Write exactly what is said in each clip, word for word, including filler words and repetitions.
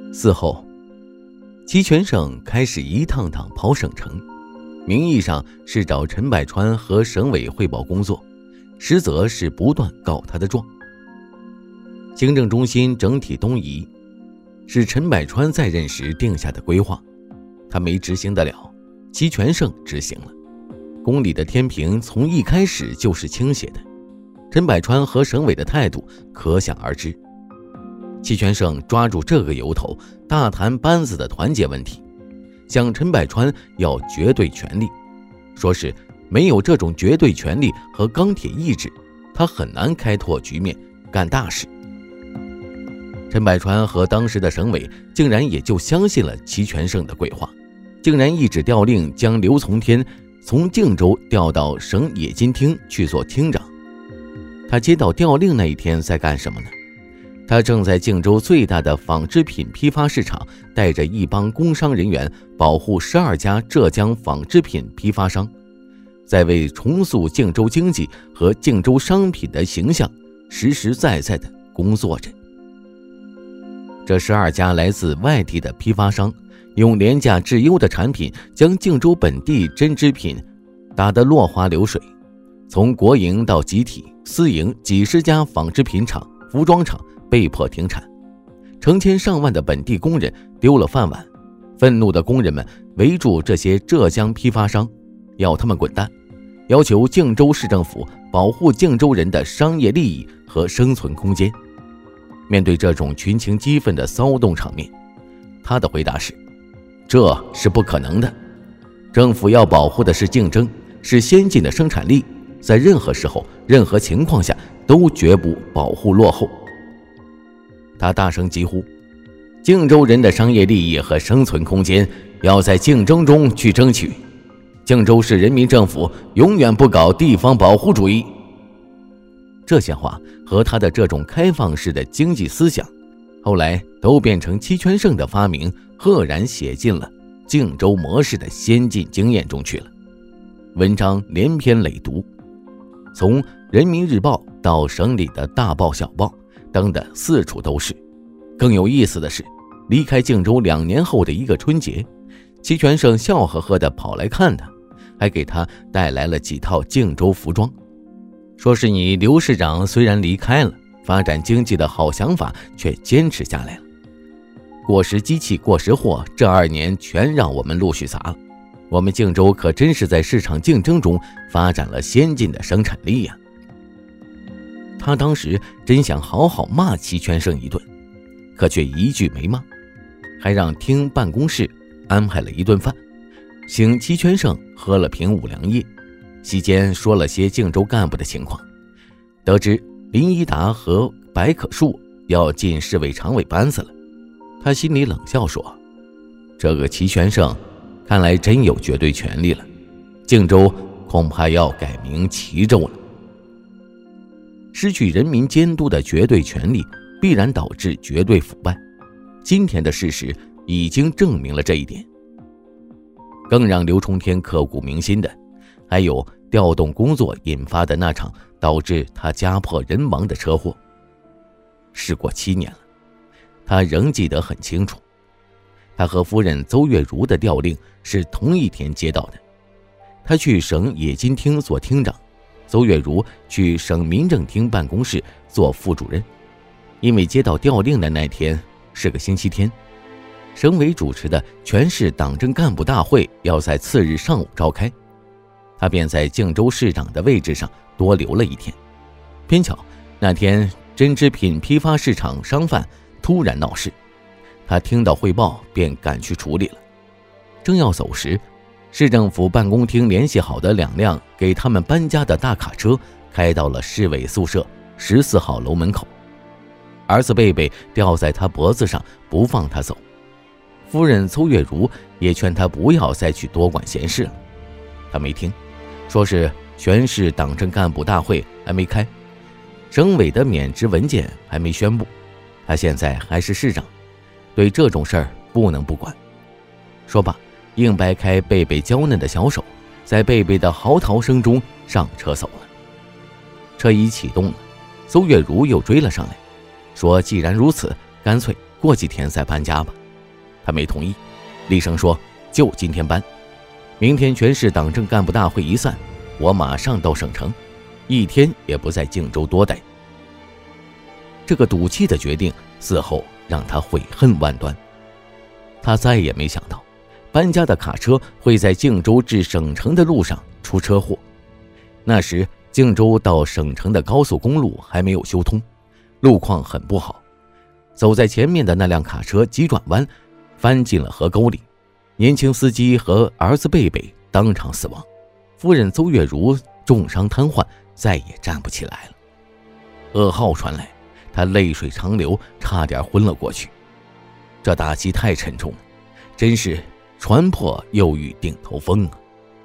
嗣后，齐全胜开始一趟趟跑省城，名义上是找陈百川和省委汇报工作，实则是不断告他的状。行政中心整体东移，是陈百川在任时定下的规划，他没执行得了，齐全胜执行了。宫里的天平从一开始就是倾斜的，陈百川和省委的态度可想而知。齐全胜抓住这个由头，大谈班子的团结问题，向陈百川要绝对权力，说是没有这种绝对权力和钢铁意志，他很难开拓局面干大事。陈百川和当时的省委竟然也就相信了齐全胜的规划，竟然一纸调令将刘从天从靖州调到省冶金厅去做厅长。他接到调令那一天在干什么呢？他正在靖州最大的纺织品批发市场，带着一帮工商人员保护十二家浙江纺织品批发商，在为重塑靖州经济和靖州商品的形象实实在在地工作着。这十二家来自外地的批发商，用廉价质优的产品将靖州本地针织品打得落花流水，从国营到集体、私营几十家纺织品厂、服装厂被迫停产，成千上万的本地工人丢了饭碗。愤怒的工人们围住这些浙江批发商，要他们滚蛋，要求靖州市政府保护靖州人的商业利益和生存空间。面对这种群情激愤的骚动场面，他的回答是：这是不可能的，政府要保护的是竞争，是先进的生产力，在任何时候、任何情况下都绝不保护落后。他大声疾呼：靖州人的商业利益和生存空间要在竞争中去争取，靖州市人民政府永远不搞地方保护主义。这些话和他的这种开放式的经济思想，后来都变成齐全胜的发明，赫然写进了靖州模式的先进经验中去了。文章连篇累牍，从人民日报到省里的大报小报，登的四处都是。更有意思的是，离开靖州两年后的一个春节，齐全胜笑呵呵地跑来看他，还给他带来了几套靖州服装，说是你刘市长虽然离开了，发展经济的好想法却坚持下来了。过时机器过时货这二年全让我们陆续砸了，我们靖州可真是在市场竞争中发展了先进的生产力呀。他当时真想好好骂齐全胜一顿，可却一句没骂，还让厅办公室安排了一顿饭，请齐全胜喝了瓶五粮液，席间说了些靖州干部的情况，得知林一达和白可树要进市委常委班子了，他心里冷笑说：这个齐全胜看来真有绝对权力了，靖州恐怕要改名齐州了。失去人民监督的绝对权力，必然导致绝对腐败。今天的事实已经证明了这一点。更让刘冲天刻骨铭心的，还有调动工作引发的那场导致他家破人亡的车祸。事过七年了，他仍记得很清楚。他和夫人邹月如的调令是同一天接到的，他去省冶金厅做厅长，邹月如去省民政厅办公室做副主任。因为接到调令的那天是个星期天，省委主持的全市党政干部大会要在次日上午召开，他便在靖州市长的位置上多留了一天。偏巧那天针织品批发市场商贩突然闹事，他听到汇报便赶去处理了。正要走时，市政府办公厅联系好的两辆给他们搬家的大卡车开到了市委宿舍十四号楼门口，儿子贝贝吊在他脖子上不放他走。夫人邹月如也劝他不要再去多管闲事了，他没听，说是全市党政干部大会还没开，省委的免职文件还没宣布，他现在还是市长，对这种事儿不能不管。说罢，硬掰开贝贝娇嫩的小手，在贝贝的嚎啕声中上车走了。车一启动了，邹月如又追了上来，说既然如此，干脆过几天再搬家吧。 他没同意，厉声说就今天搬，明天全市党政干部大会一散，我马上到省城，一天也不在靖州多待。这个赌气的决定嗣后让他悔恨万端。他再也没想到搬家的卡车会在靖州至省城的路上出车祸。那时靖州到省城的高速公路还没有修通，路况很不好，走在前面的那辆卡车急转弯翻进了河沟里，年轻司机和儿子贝贝当场死亡，夫人邹月如重伤瘫痪，再也站不起来了。噩耗传来，他泪水长流，差点昏了过去。这打击太沉重了，真是船破又遇顶头风啊！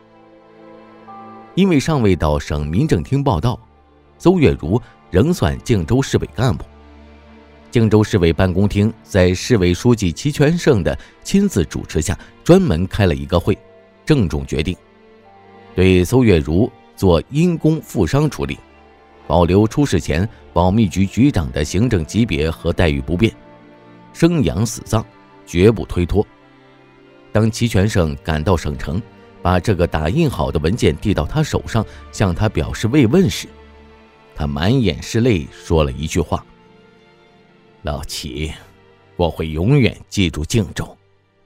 因为尚未到省民政厅报到，邹月如仍算靖州市委干部。靖州市委办公厅在市委书记齐全胜的亲自主持下，专门开了一个会，郑重决定对邹月如做因公负伤处理，保留出事前保密局局长的行政级别和待遇不变，生养死葬绝不推脱。当齐全胜赶到省城，把这个打印好的文件递到他手上，向他表示慰问时，他满眼是泪，说了一句话：老齐，我会永远记住靖州。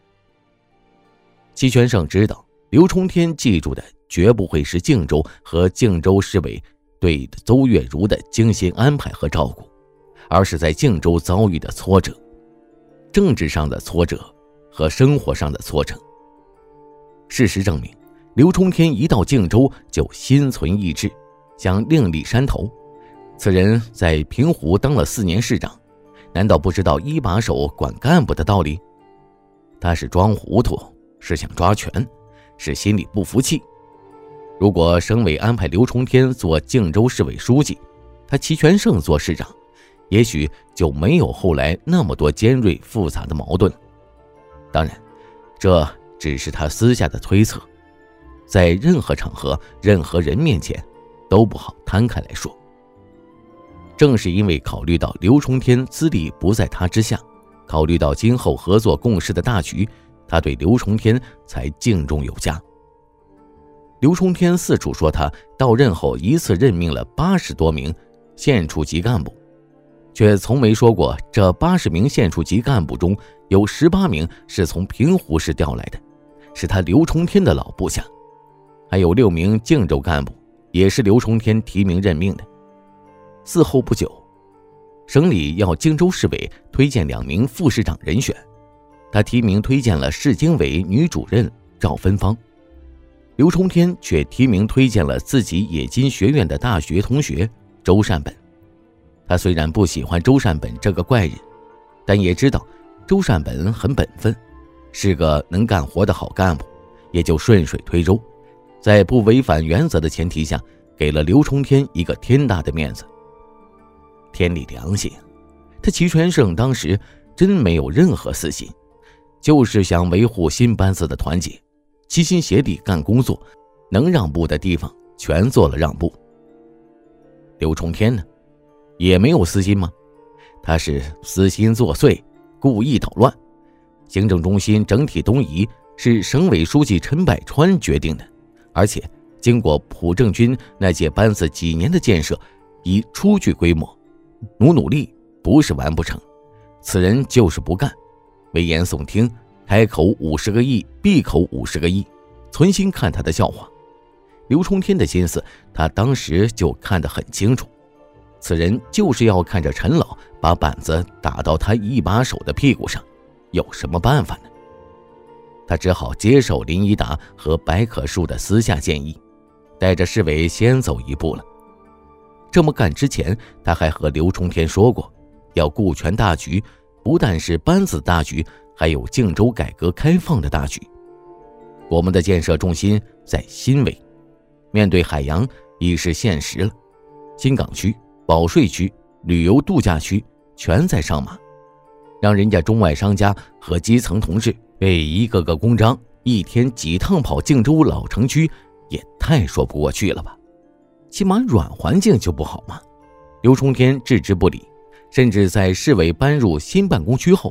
齐全胜知道刘冲天记住的绝不会是靖州和靖州市委对邹月如的精心安排和照顾，而是在靖州遭遇的挫折，政治上的挫折和生活上的挫折。事实证明，刘冲天一到靖州就心存意志，想另立山头。此人在平湖当了四年市长，难道不知道一把手管干部的道理？他是装糊涂，是想抓权，是心里不服气。如果省委安排刘冲天做靖州市委书记，他齐全胜做市长，也许就没有后来那么多尖锐复杂的矛盾。当然，这只是他私下的推测，在任何场合任何人面前都不好摊开来说。正是因为考虑到刘冲天资历不在他之下，考虑到今后合作共事的大局，他对刘冲天才敬重有加。刘冲天四处说他到任后一次任命了八十多名县处级干部，却从没说过这八十名县处级干部中有十八名是从平湖市调来的，是他刘冲天的老部下，还有六名靖州干部也是刘冲天提名任命的。嗣后不久，省里要荆州市委推荐两名副市长人选，他提名推荐了市经委女主任赵芬芳，刘冲天却提名推荐了自己冶金学院的大学同学周善本。他虽然不喜欢周善本这个怪人，但也知道周善本很本分，是个能干活的好干部，也就顺水推舟，在不违反原则的前提下，给了刘冲天一个天大的面子。天理良心，他齐全胜当时真没有任何私心，就是想维护新班子的团结，齐心协力干工作，能让步的地方全做了让步。刘冲天呢，也没有私心吗？他是私心作祟，故意捣乱。行政中心整体东移是省委书记陈百川决定的，而且经过蒲正军那届班子几年的建设，已初具规模，努努力不是完不成。此人就是不干，危言耸听，开口五十个亿，闭口五十个亿，存心看他的笑话。刘冲天的心思他当时就看得很清楚，此人就是要看着陈老把板子打到他一把手的屁股上，有什么办法呢？他只好接受林一达和白可树的私下建议，带着市委先走一步了。这么干之前，他还和刘冲天说过，要顾全大局，不但是班子大局，还有靖州改革开放的大局。我们的建设重心在新围，面对海洋已是现实了，新港区、保税区、旅游度假区全在上马，让人家中外商家和基层同志被一个个公章一天几趟跑靖州老城区，也太说不过去了吧？起码软环境就不好吗？刘冲天置之不理，甚至在市委搬入新办公区后，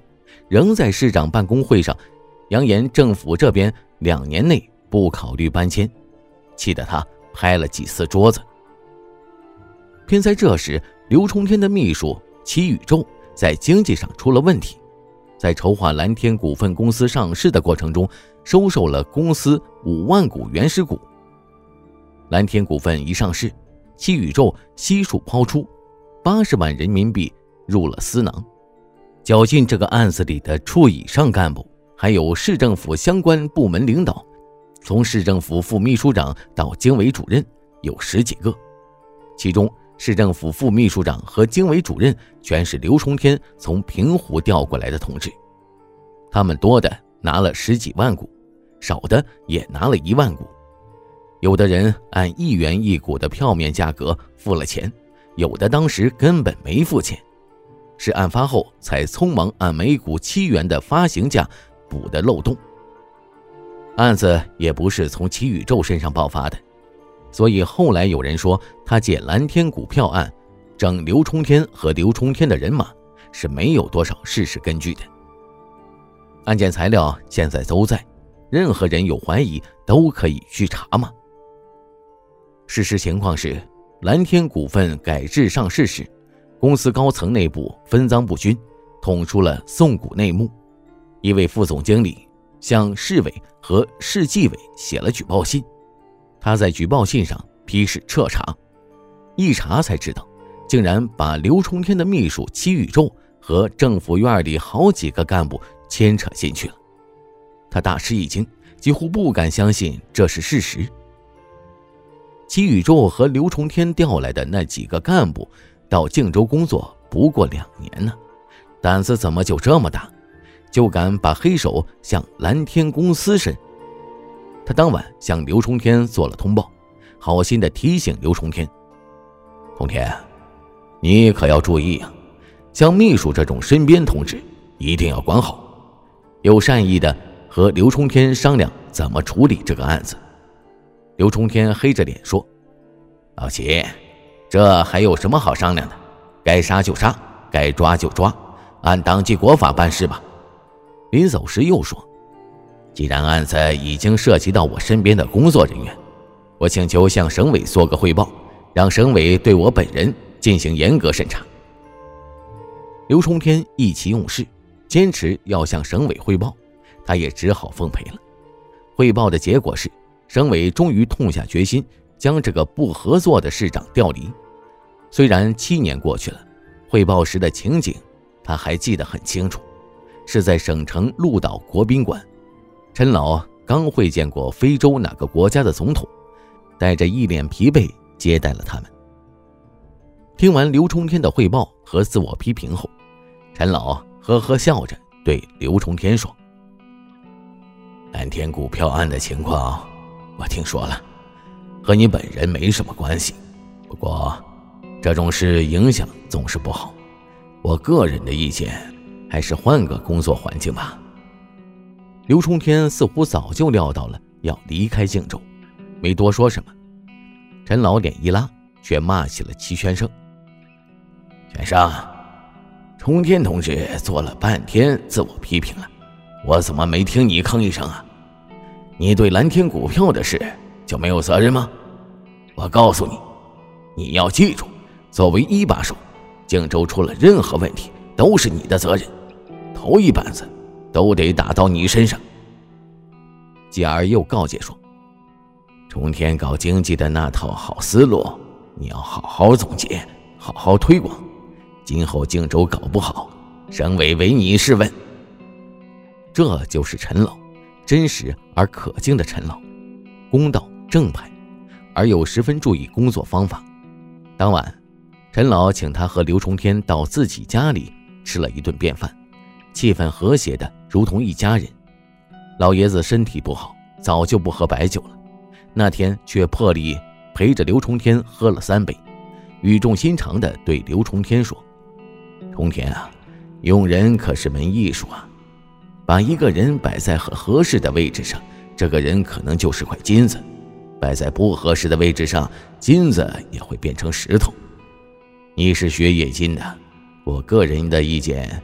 仍在市长办公会上扬言政府这边两年内不考虑搬迁，气得他拍了几次桌子。偏在这时，刘冲天的秘书齐宇宙在经济上出了问题，在筹划蓝天股份公司上市的过程中，收受了公司五万股原始股。蓝天股份一上市，齐宇宙悉数抛出八十万人民币入了私囊，绞尽这个案子里的处以上干部，还有市政府相关部门领导，从市政府副秘书长到经委主任有十几个，其中市政府副秘书长和经委主任全是刘冲天从平湖调过来的同志，他们多的拿了十几万股，少的也拿了一万股，有的人按一元一股的票面价格付了钱，有的当时根本没付钱，是案发后才匆忙按每股七元的发行价补的漏洞。案子也不是从齐宇宙身上爆发的，所以后来有人说他借蓝天股票案整刘冲天和刘冲天的人马是没有多少事实根据的。案件材料现在都在，任何人有怀疑都可以去查嘛。事实情况是，蓝天股份改制上市时，公司高层内部分赃不均，捅出了送股内幕。一位副总经理向市委和市纪委写了举报信，他在举报信上批示彻查，一查才知道，竟然把刘冲天的秘书齐宇宙和政府院里好几个干部牵扯进去了。他大吃一惊，几乎不敢相信这是事实。齐宇宙和刘冲天调来的那几个干部到靖州工作不过两年呢，胆子怎么就这么大，就敢把黑手向蓝天公司伸？他当晚向刘冲天做了通报，好心地提醒刘冲天：冲天，你可要注意啊，像秘书这种身边同志一定要管好，有善意的和刘冲天商量怎么处理这个案子。刘冲天黑着脸说：老齐，这还有什么好商量的？该杀就杀，该抓就抓，按党纪国法办事吧。临走时又说：既然案子已经涉及到我身边的工作人员，我请求向省委做个汇报，让省委对我本人进行严格审查。刘冲天意气用事，坚持要向省委汇报，他也只好奉陪了。汇报的结果是，省委终于痛下决心将这个不合作的市长调离。虽然七年过去了，汇报时的情景他还记得很清楚，是在省城鹿岛国宾馆，陈老刚会见过非洲哪个国家的总统，带着一脸疲惫接待了他们。听完刘冲天的汇报和自我批评后，陈老呵呵笑着对刘冲天说：蓝天股票案的情况我听说了，和你本人没什么关系，不过这种事影响总是不好，我个人的意见还是换个工作环境吧。刘冲天似乎早就料到了要离开靖州，没多说什么。陈老脸一拉，却骂起了齐全胜：全胜，冲天同志做了半天自我批评了，我怎么没听你吭一声啊？你对蓝天股票的事就没有责任吗？我告诉你，你要记住，作为一把手，靖州出了任何问题都是你的责任，头一板子都得打到你身上。继而又告诫说：冲天搞经济的那套好思路，你要好好总结，好好推广，今后靖州搞不好，省委唯你是问。这就是陈老，真实而可敬的陈老，公道正派，而又十分注意工作方法。当晚，陈老请他和刘冲天到自己家里吃了一顿便饭，气氛和谐的如同一家人。老爷子身体不好，早就不喝白酒了，那天却破例陪着刘冲天喝了三杯，语重心长地对刘冲天说：冲天啊，用人可是门艺术啊，把一个人摆在很合适的位置上，这个人可能就是块金子，摆在不合适的位置上，金子也会变成石头。你是学冶金的，我个人的意见，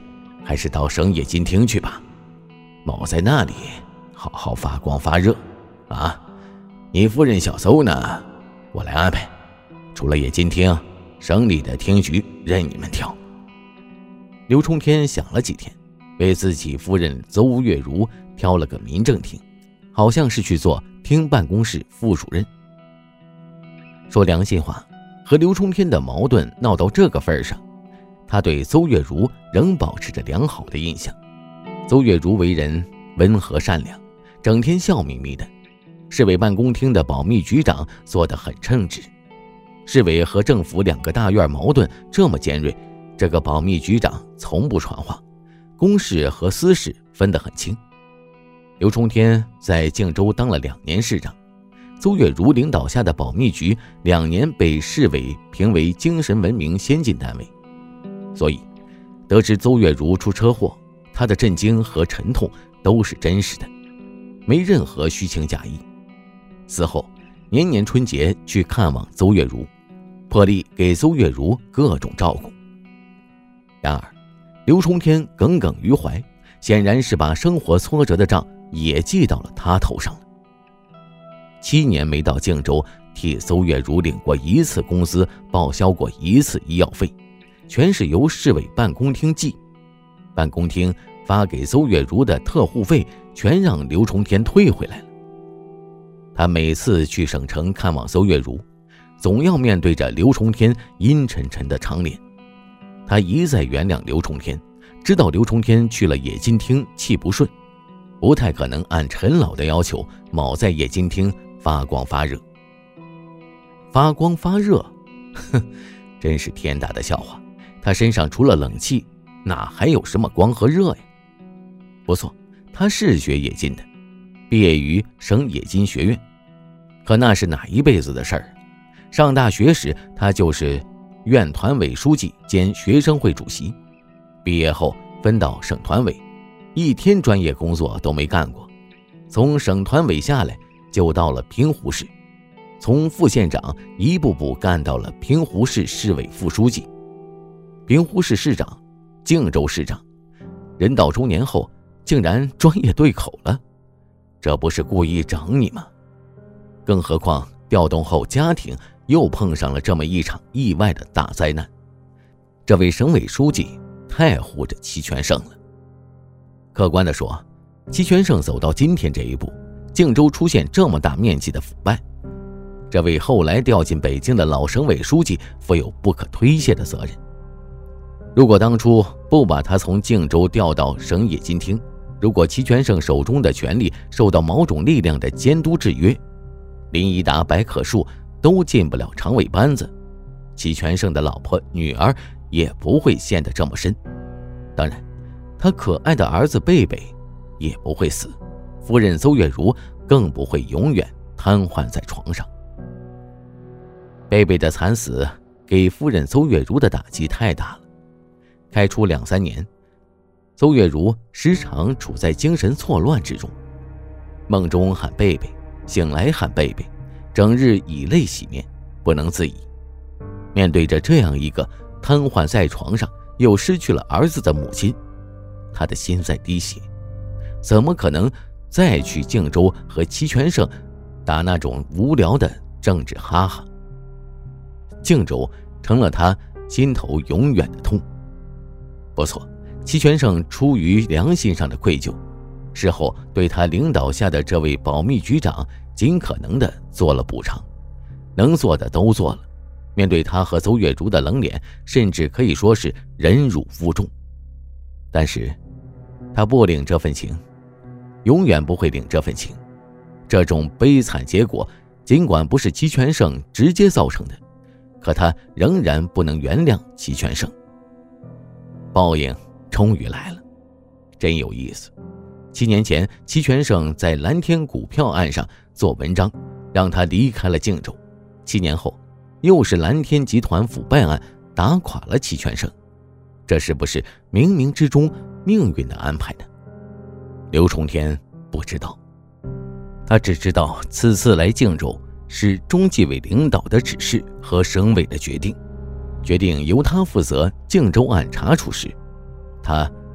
还是到省冶金厅去吧，某在那里好好发光发热啊。你夫人小邹呢，我来安排，除了冶金厅，省里的厅局任你们挑。刘冲天想了几天，为自己夫人邹月如挑了个民政厅，好像是去做厅办公室副主任。说良心话，和刘冲天的矛盾闹到这个份上，他对邹月如仍保持着良好的印象。邹月如为人温和善良，整天笑眯眯的。市委办公厅的保密局长做得很称职，市委和政府两个大院矛盾这么尖锐，这个保密局长从不传话，公事和私事分得很清。刘冲天在靖州当了两年市长，邹月如领导下的保密局两年被市委评为精神文明先进单位，所以得知邹月如出车祸，他的震惊和沉痛都是真实的，没任何虚情假意。此后年年春节去看望邹月如，破例给邹月如各种照顾。然而刘冲天耿耿于怀，显然是把生活挫折的账也记到了他头上了。七年没到靖州替邹月如领过一次工资，报销过一次医药费，全是由市委办公厅计，办公厅发给邹月如的特护费全让刘冲天退回来了。他每次去省城看望邹月如，总要面对着刘冲天阴沉沉的长脸。他一再原谅刘冲天，知道刘冲天去了冶金厅气不顺，不太可能按陈老的要求卯在冶金厅发光发热。发光发热，哼，真是天大的笑话。他身上除了冷气，哪还有什么光和热呀？不错，他是学冶金的，毕业于省冶金学院，可那是哪一辈子的事儿？上大学时他就是院团委书记兼学生会主席，毕业后分到省团委，一天专业工作都没干过。从省团委下来就到了平湖市，从副县长一步步干到了平湖市市委副书记，平湖市市长，靖州市长。人到中年后竟然专业对口了，这不是故意整你吗？更何况调动后家庭又碰上了这么一场意外的大灾难，这位省委书记太护着齐全胜了。客观地说，齐全胜走到今天这一步，靖州出现这么大面积的腐败，这位后来调进北京的老省委书记负有不可推卸的责任。如果当初不把他从靖州调到省冶金厅，如果齐全胜手中的权力受到某种力量的监督制约，林一达、白可树都进不了常委班子，齐全胜的老婆女儿也不会陷得这么深。当然他可爱的儿子贝贝也不会死，夫人邹月如更不会永远瘫痪在床上。贝贝的惨死给夫人邹月如的打击太大了，开除两三年，邹月如时常处在精神错乱之中，梦中喊贝贝，醒来喊贝贝，整日以泪洗面，不能自已。面对着这样一个瘫痪在床上又失去了儿子的母亲，他的心在滴血，怎么可能再去靖州和齐全胜打那种无聊的政治哈哈？靖州成了他心头永远的痛。不错，齐全胜出于良心上的愧疚，事后对他领导下的这位保密局长尽可能的做了补偿，能做的都做了。面对他和邹月如的冷脸，甚至可以说是忍辱负重。但是他不领这份情，永远不会领这份情。这种悲惨结果尽管不是齐全胜直接造成的，可他仍然不能原谅齐全胜。报应终于来了，真有意思。七年前齐全胜在蓝天股票案上做文章，让他离开了靖州。七年后又是蓝天集团腐败案打垮了齐全胜，这是不是冥冥之中命运的安排呢？刘冲天不知道，他只知道此次来靖州是中纪委领导的指示和省委的决定，决定由他负责靖州案查处时，他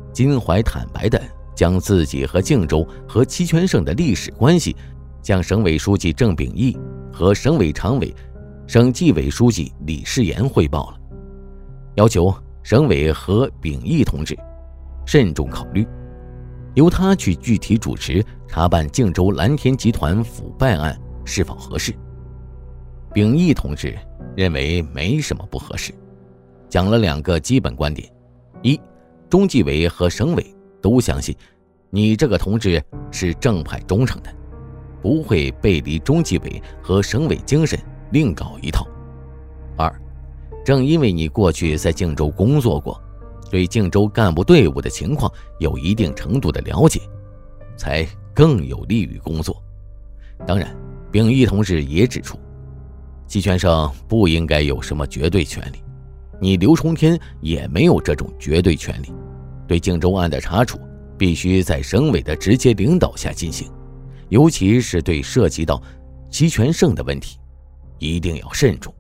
襟怀坦白地将自己和靖州和齐全胜的历史关系向省委书记郑秉义和省委常委、省纪委书记李世炎汇报了，要求省委和秉义同志慎重考虑，由他去具体主持查办靖州蓝田集团腐败案是否合适。秉义同志认为没什么不合适，讲了两个基本观点：一，中纪委和省委都相信你这个同志是正派忠诚的，不会背离中纪委和省委精神另搞一套。二，正因为你过去在靖州工作过，对靖州干部队伍的情况有一定程度的了解，才更有利于工作。当然，秉义同志也指出，齐全胜不应该有什么绝对权利，你刘冲天也没有这种绝对权利，对靖州案的查处必须在省委的直接领导下进行，尤其是对涉及到齐全胜的问题，一定要慎重。